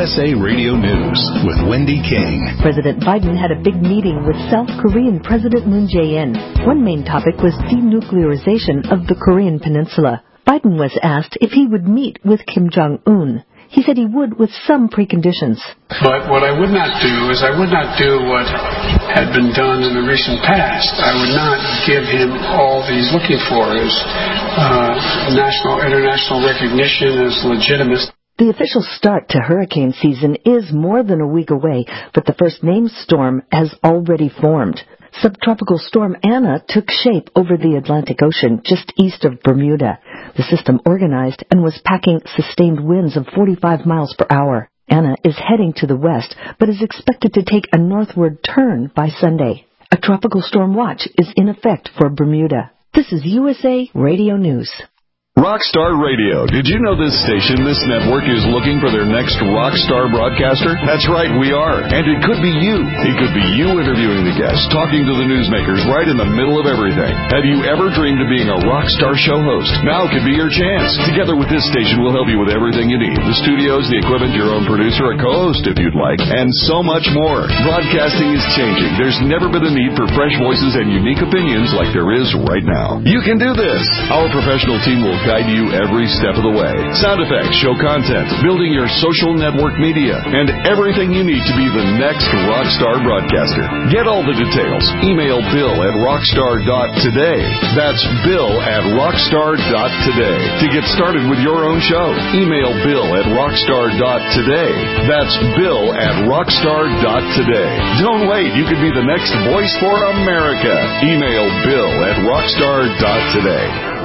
USA Radio News with Wendy King. President Biden had a big meeting with South Korean President Moon Jae-in. One main topic was denuclearization of the Korean Peninsula. Biden was asked if he would meet with Kim Jong-un. He said he would with some preconditions. But what I would not do is I would not do what had been done in the recent past. I would not give him all that he's looking for as national, international recognition as legitimate. The official start to hurricane season is more than a week away, but the first named storm has already formed. Subtropical storm Anna took shape over the Atlantic Ocean just east of Bermuda. The system organized and was packing sustained winds of 45 miles per hour. Anna is heading to the west, but is expected to take a northward turn by Sunday. A tropical storm watch is in effect for Bermuda. This is USA Radio News. Rockstar Radio. Did you know this station, this network, is looking for their next rockstar broadcaster? That's right, we are. And it could be you. It could be you interviewing the guests, talking to the newsmakers right in the middle of everything. Have you ever dreamed of being a rockstar show host? Now could be your chance. Together with this station, we'll help you with everything you need. The studios, the equipment, your own producer, a co-host if you'd like, and so much more. Broadcasting is changing. There's never been a need for fresh voices and unique opinions like there is right now. You can do this. Our professional team will guide you every step of the way. Sound effects, show content, building your social network media, and everything you need to be the next rockstar broadcaster. Get all the details. Email bill@rockstar.today. That's bill@rockstar.today. To get started with your own show, email bill@rockstar.today. That's bill@rockstar.today. Don't wait. You could be the next voice for America. Email bill@rockstar.today.